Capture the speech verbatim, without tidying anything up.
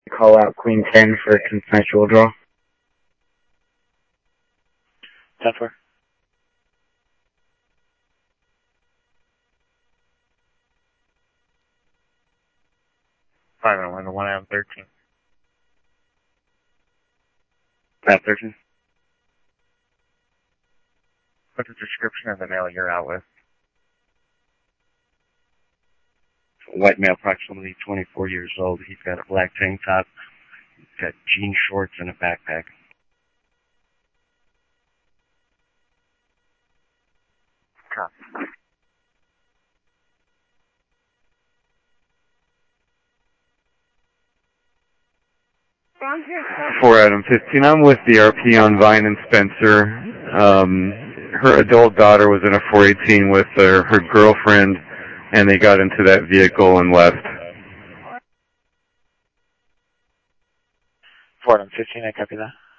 Call out Queen ten for a consensual draw. ten four. Five and one to one out of thirteen. Five thirteen. What's the description of the male you're out with? White male, approximately twenty-four years old. He's got a black tank top. He's got jean shorts and a backpack. Copy. For Adam fifteen, I'm with the R P on Vine and Spencer. Um, her adult daughter was in a four eighteen with her, her girlfriend, and they got into that vehicle and left. For Adam fifteen, I copy that.